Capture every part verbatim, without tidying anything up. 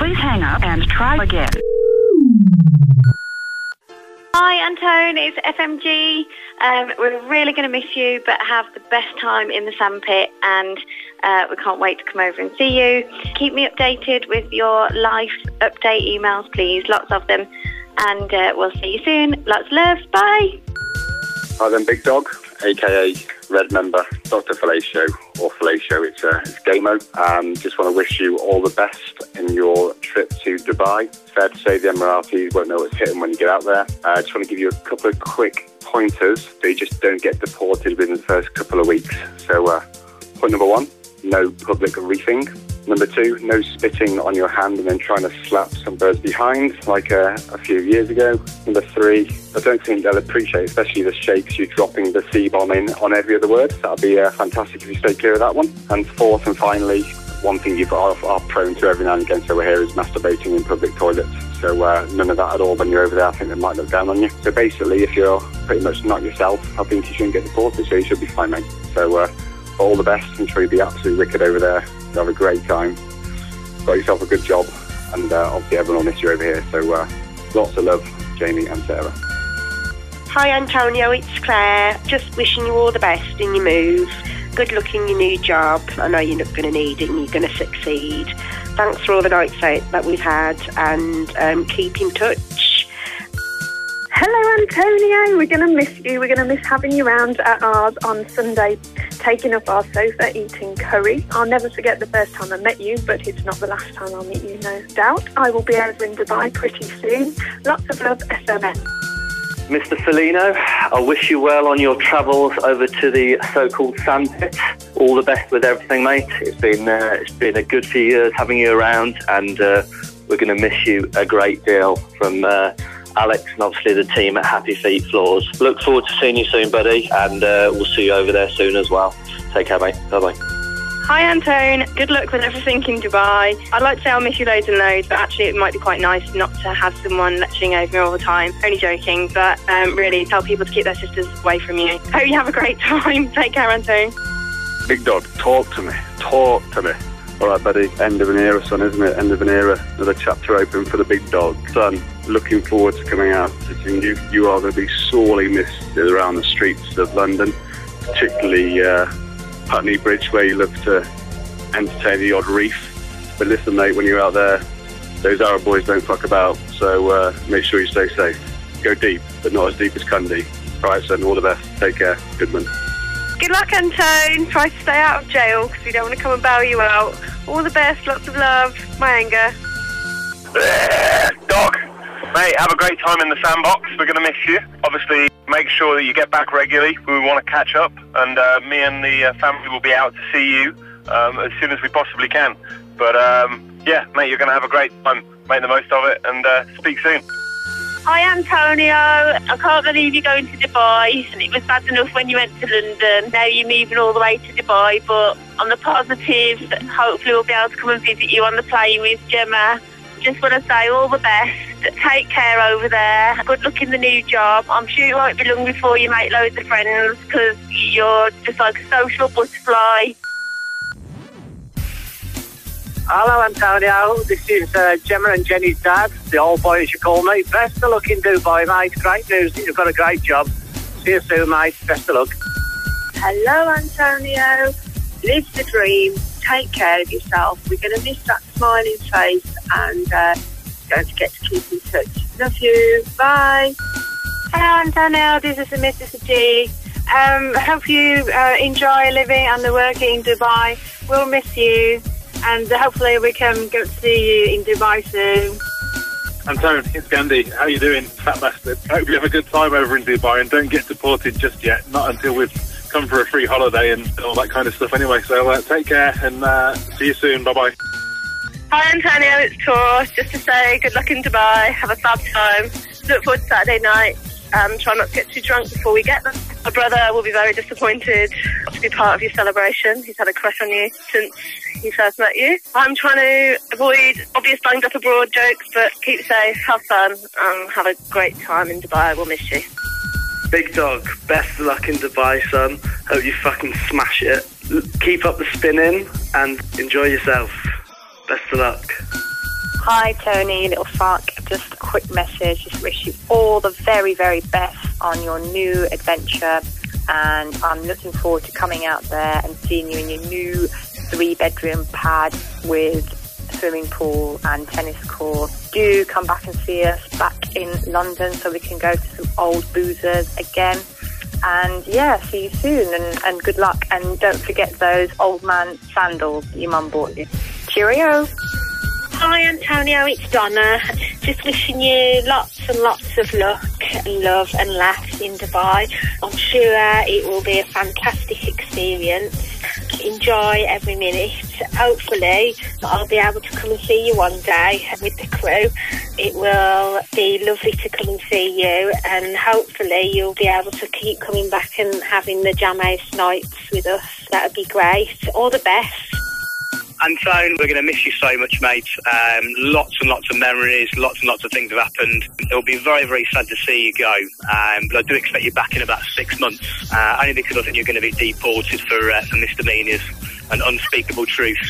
Please hang up and try again. Hi, Antone, it's F M G. Um, we're really going to miss you, but have the best time in the sandpit, and uh, we can't wait to come over and see you. Keep me updated with your life update emails, please. Lots of them. And uh, we'll see you soon. Lots of love. Bye. Hi then, Big Dog, a k a. Red Member, Doctor Fellatio, or Fellatio, it's, uh, it's Gamo. Um, just want to wish you all the best in your trip to Dubai. It's fair to say the Emiratis won't know what's hitting when you get out there. I uh, just want to give you a couple of quick pointers so you just don't get deported within the first couple of weeks. So, uh, point number one, no public reefing. Number two, no spitting on your hand and then trying to slap some birds behind, like uh, a few years ago. Number three, I don't think they'll appreciate, especially the sheikhs, you dropping the C-bomb in on every other word. That'll be uh, fantastic if you stay clear of that one. And fourth and finally, one thing you are, are prone to every now and again, so we're here, is masturbating in public toilets. So uh, none of that at all when you're over there. I think they might look down on you. So basically, if you're pretty much not yourself, I think you shouldn't get deported, so you should be fine, mate. So uh, all the best. I'm sure you'll be absolutely wicked over there. You'll have a great time. Got yourself a good job, and uh, obviously everyone will miss you over here. So uh, lots of love, Jamie and Sarah. Hi Antonio, it's Claire. Just wishing you all the best in your move. Good luck in your new job. I know you're not going to need it and you're going to succeed. Thanks for all the nights out that we've had, and um, keep in touch. Hello Antonio, we're going to miss you. We're going to miss having you round at ours on Sunday, taking up our sofa, eating curry. I'll never forget the first time I met you, but it's not the last time I'll meet you, no doubt. I will be over in Dubai pretty soon. Lots of love, S M S. Mister Felino, I wish you well on your travels over to the so-called sandpit. All the best with everything, mate. It's been uh, it's been a good few years having you around, and uh, we're going to miss you a great deal from uh, Alex and obviously the team at Happy Feet Floors. Look forward to seeing you soon, buddy, and uh, we'll see you over there soon as well. Take care, mate. Bye-bye. Hi, Antone. Good luck with everything in Dubai. I'd like to say I'll miss you loads and loads, but actually it might be quite nice not to have someone lecturing over me all the time. Only joking, but um, really tell people to keep their sisters away from you. Hope you have a great time. Take care, Antone. Big Dog, talk to me. Talk to me. All right, buddy. End of an era, son, isn't it? End of an era. Another chapter open for the Big Dog. Son, looking forward to coming out to see you. You are going to be sorely missed around the streets of London, particularly uh, Putney Bridge, where you love to entertain the odd reef. But listen, mate, when you're out there, those Arab boys don't fuck about, so uh, make sure you stay safe. Go deep, but not as deep as Cundy. All right, son, all the best. Take care. Goodman. Good luck, Antone. Try to stay out of jail because we don't want to come and bail you out. All the best. Lots of love. My anger. Dog, mate, have a great time in the sandbox. We're going to miss you. Obviously, make sure that you get back regularly. We want to catch up, and uh, me and the uh, family will be out to see you um, as soon as we possibly can. But um, yeah, mate, you're going to have a great time. Make the most of it, and uh, speak soon. Hi Antonio, I can't believe you're going to Dubai, and it was bad enough when you went to London. Now you're moving all the way to Dubai, but on the positive, hopefully we'll be able to come and visit you on the plane with Gemma. Just want to say all the best. Take care over there. Good luck in the new job. I'm sure it won't be long before you make loads of friends, because you're just like a social butterfly. Hello Antonio, this is uh, Gemma and Jenny's dad, the old boy as you call me. Best of luck in Dubai, mate. Great news that you've got a great job. See you soon, mate. Best of luck. Hello Antonio, live the dream, take care of yourself. We're going to miss that smiling face, and uh, don't forget to keep in touch. Love you, bye. Hello Antonio, this is Missus G. Um, hope you uh, enjoy living and working in Dubai. We'll miss you. And hopefully we can go to see you in Dubai soon. Antone, it's Gandhi. How you doing, fat bastard? Hope you have a good time over in Dubai and don't get deported just yet. Not until we've come for a free holiday and all that kind of stuff anyway. So uh, take care and uh, see you soon. Bye-bye. Hi Antonio, it's Tor. Just to say good luck in Dubai. Have a fab time. Look forward to Saturday night. Um, try not to get too drunk before we get there. My brother will be very disappointed not to be part of your celebration. He's had a crush on you since he first met you. I'm trying to avoid obvious banged up abroad jokes, but keep safe, have fun, and have a great time in Dubai. We'll miss you. Big Dog, best of luck in Dubai, son. Hope you fucking smash it. L- keep up the spinning and enjoy yourself. Best of luck. Hi Tony, little fuck. Just a quick message. Just wish you all the very, very best on your new adventure. And I'm looking forward to coming out there and seeing you in your new three-bedroom pad with swimming pool and tennis court. Do come back and see us back in London so we can go to some old boozers again. And yeah, see you soon and, and good luck. And don't forget those old man sandals that your mum bought you. Cheerio. Hi Antonio, it's Donna. Just wishing you lots and lots of luck and love and laughs in Dubai. I'm sure it will be a fantastic experience. Enjoy every minute. Hopefully I'll be able to come and see you one day with the crew. It will be lovely to come and see you, and hopefully you'll be able to keep coming back and having the Jam House nights with us. That would be great. All the best. Antone, we're going to miss you so much, mate. Um, lots and lots of memories, lots and lots of things have happened. It'll be very, very sad to see you go, um, but I do expect you back in about six months, uh, only because I think you're going to be deported for, uh, for misdemeanours and unspeakable truths.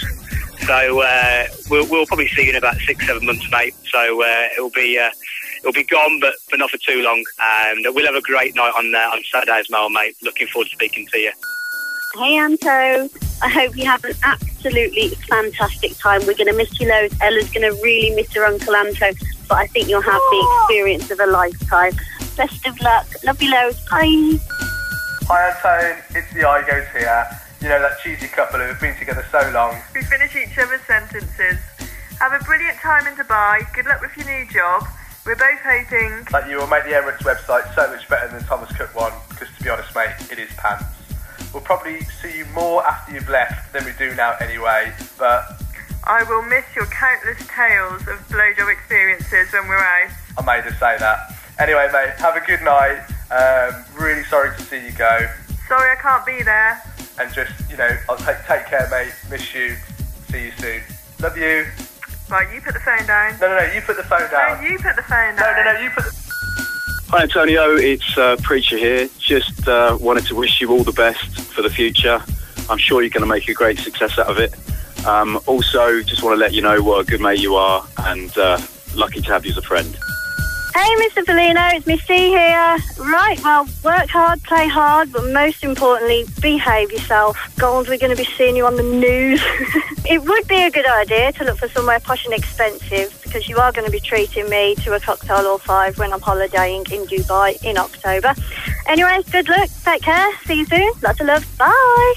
So uh, we'll, we'll probably see you in about six, seven months, mate. So uh, it'll be uh, it'll be gone, but, but not for too long. Um, we'll have a great night on uh, on Saturday as well, mate. Looking forward to speaking to you. Hey Anto, I hope you have an absolutely fantastic time. We're going to miss you loads. Ella's going to really miss her Uncle Anto, but I think you'll have the experience of a lifetime. Best of luck. Love you loads. Bye. Hi Antone, it's the Igos here. You know, that cheesy couple who have been together so long. We finish each other's sentences. Have a brilliant time in Dubai. Good luck with your new job. We're both hoping that you will make the Emirates website so much better than the Thomas Cook one, because to be honest, mate, it is pants. We'll probably see you more after you've left than we do now anyway, but I will miss your countless tales of blowjob experiences when we're out. I made her say that. Anyway, mate, have a good night. Um, really sorry to see you go. Sorry I can't be there. And just, you know, I'll take take care, mate. Miss you. See you soon. Love you. Right, you put the phone down. No, no, no, you put the phone down. No, you put the phone down. No, no, no, you put the... Hi Antonio, it's uh, Preacher here. Just uh, wanted to wish you all the best for the future. I'm sure you're going to make a great success out of it. Um, also, just want to let you know what a good mate you are, and uh, lucky to have you as a friend. Hey Mister Bellino, it's Miss C here. Right, well, work hard, play hard, but most importantly, behave yourself. Gold, we're going to be seeing you on the news. It would be a good idea to look for somewhere posh and expensive, because you are going to be treating me to a cocktail or five when I'm holidaying in Dubai in October. Anyway, good luck, take care, see you soon, lots of love, bye.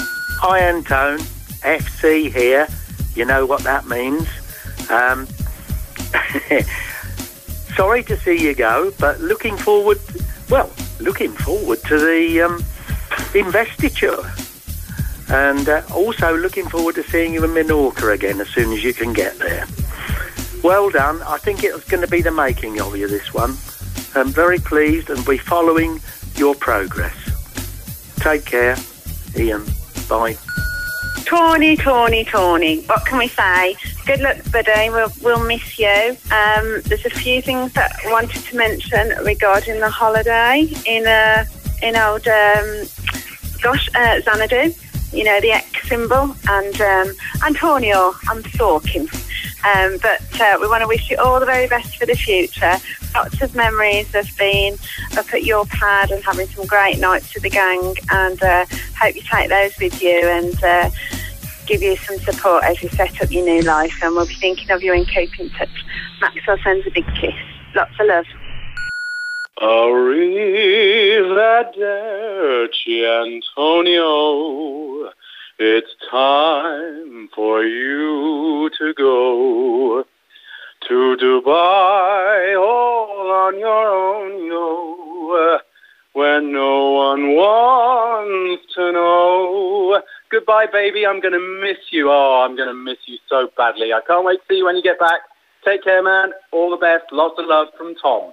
Hi Antone, F C here. You know what that means. Um... Sorry to see you go, but looking forward, well, looking forward to the um, investiture. And uh, also looking forward to seeing you in Menorca again as soon as you can get there. Well done. I think it was going to be the making of you, this one. I'm very pleased and be following your progress. Take care, Ian. Bye. Tawny, Tawny, Tawny. What can we say? Good luck, buddy. We'll, we'll miss you. Um, there's a few things that I wanted to mention regarding the holiday in uh, in old, um, gosh, uh, Xanadu. You know, the X symbol. And um, Antonio, I'm talking. Um, but uh, we want to wish you all the very best for the future. Lots of memories of being up at your pad and having some great nights with the gang, and uh, hope you take those with you and uh, give you some support as you set up your new life. And we'll be thinking of you and keep in touch. Maxwell sends a big kiss. Lots of love. Arrivederci, Antonio. It's time for you to go to Dubai all on your own, yo, where no one wants to know. Goodbye, baby. I'm going to miss you. Oh, I'm going to miss you so badly. I can't wait to see you when you get back. Take care, man. All the best. Lots of love from Tom.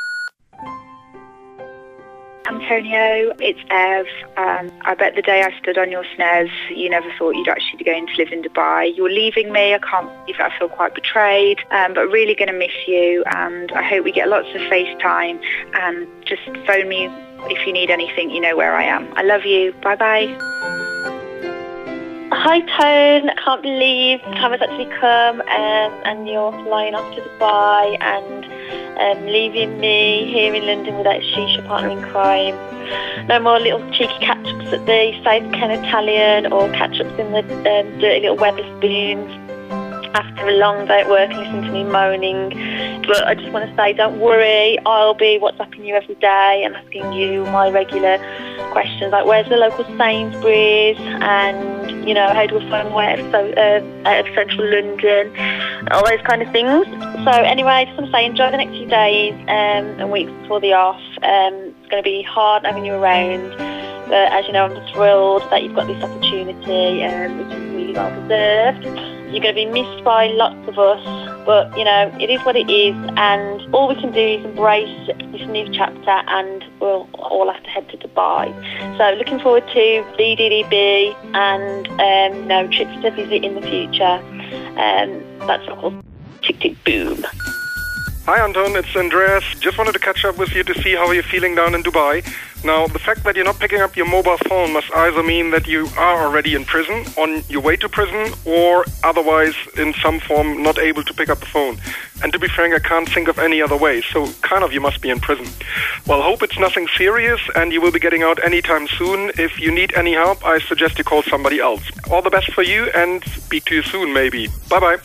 Antonio, it's Ev. Um, I bet the day I stood on your S N E S, you never thought you'd actually be going to live in Dubai. You're leaving me. I can't believe I feel quite betrayed, um, but really going to miss you. And I hope we get lots of FaceTime. And just phone me if you need anything. You know where I am. I love you. Bye bye. Hi Tone, I can't believe the time has actually come um, and you're flying off to Dubai and um, leaving me here in London without a shisha partner in crime. No more little cheeky catch-ups at the South Ken Italian or catch-ups in the um, dirty little Wetherspoons after a long day at work and listening to me moaning. But I just want to say, don't worry, I'll be WhatsApping you every day and asking you my regular questions like where's the local Sainsbury's and, you know, how do I find where so, uh, out of central London, all those kind of things. So anyway, I just want to say enjoy the next few days um, and weeks before the off. Um, it's going to be hard having you around, but as you know, I'm thrilled that you've got this opportunity, um, which is really well deserved. You're going to be missed by lots of us, but, you know, it is what it is, and all we can do is embrace this new chapter, and we'll all have to head to Dubai. So looking forward to B D D B and, um, you know, trips to visit in the future. Um, that's all. Tick, tick, boom. Hi Anton, it's Andreas. Just wanted to catch up with you to see how you're feeling down in Dubai. Now, the fact that you're not picking up your mobile phone must either mean that you are already in prison, on your way to prison, or otherwise in some form not able to pick up the phone. And to be frank, I can't think of any other way, so kind of you must be in prison. Well, hope it's nothing serious and you will be getting out anytime soon. If you need any help, I suggest you call somebody else. All the best for you and speak to you soon maybe. Bye-bye.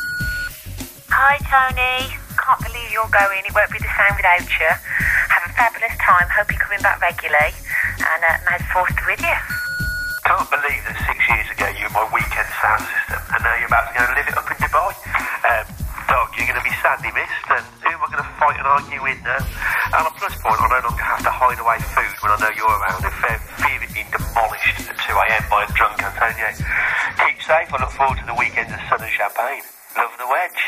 Hi Tony. Can't believe you're going. It won't be the same without you. Have a fabulous time. Hope you're coming back regularly. And uh, may the force be with you. Can't believe that six years ago you were my weekend sound system and now you're about to go and live it up in Dubai. Um, dog, you're going to be sadly missed, and who am I going to fight and argue with now? And a plus point, I no longer have to hide away food when I know you're around and fear, fear it being demolished at two a.m. by a drunk Antonio. Keep safe. I look forward to the weekends of sun and champagne. Love the wedge.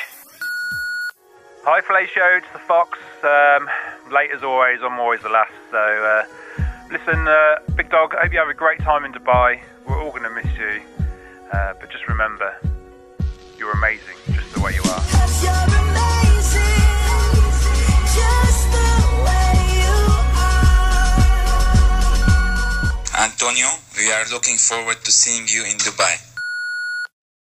Hi Felicio, it's the Fox. Um, late as always, I'm always the last. So, uh, listen, uh, Big Dog, I hope you have a great time in Dubai. We're all going to miss you. Uh, but just remember, you're amazing just the way you are. Antonio, we are looking forward to seeing you in Dubai.